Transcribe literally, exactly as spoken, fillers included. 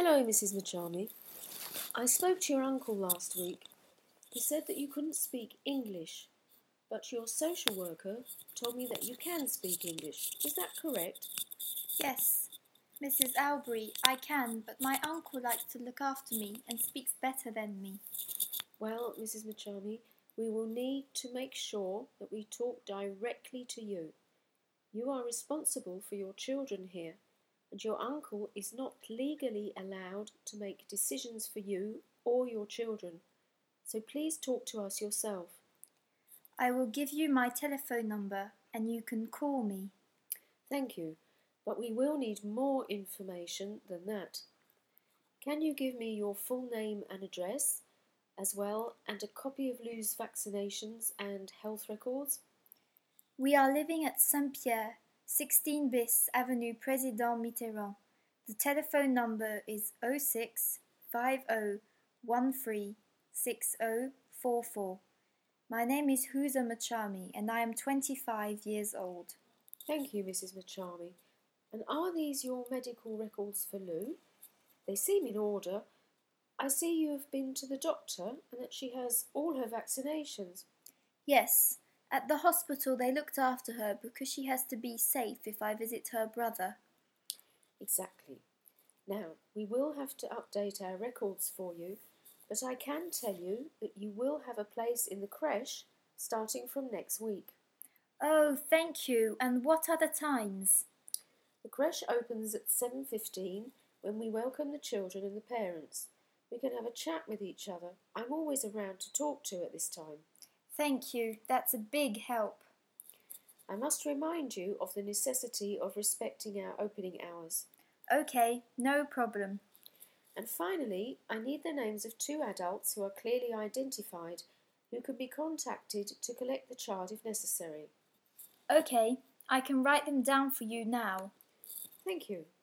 Hello, Missus Machami. I spoke to your uncle last week. He said that you couldn't speak English, but your social worker told me that you can speak English. Is that correct? Yes, Missus Albury, I can, but my uncle likes to look after me and speaks better than me. Well, Missus Machami, we will need to make sure that we talk directly to you. You are responsible for your children here, and your uncle is not legally allowed to make decisions for you or your children. So please talk to us yourself. I will give you my telephone number and you can call me. Thank you, but we will need more information than that. Can you give me your full name and address, as well, and a copy of Lou's vaccinations and health records? We are living at Saint-Pierre, sixteen bis Avenue Président Mitterrand. The telephone number is oh six five oh one three six oh four four. My name is Huza Machami and I am twenty-five years old. Thank you, Missus Machami. And are these your medical records for Lou? They seem in order. I see you have been to the doctor and that she has all her vaccinations. Yes, at the hospital they looked after her because she has to be safe if I visit her brother. Exactly. Now, we will have to update our records for you, but I can tell you that you will have a place in the creche starting from next week. Oh, thank you. And what are the times? The creche opens at seven fifteen when we welcome the children and the parents. We can have a chat with each other. I'm always around to talk to at this time. Thank you. That's a big help. I must remind you of the necessity of respecting our opening hours. Okay, no problem. And finally, I need the names of two adults who are clearly identified who can be contacted to collect the child if necessary. Okay, I can write them down for you now. Thank you.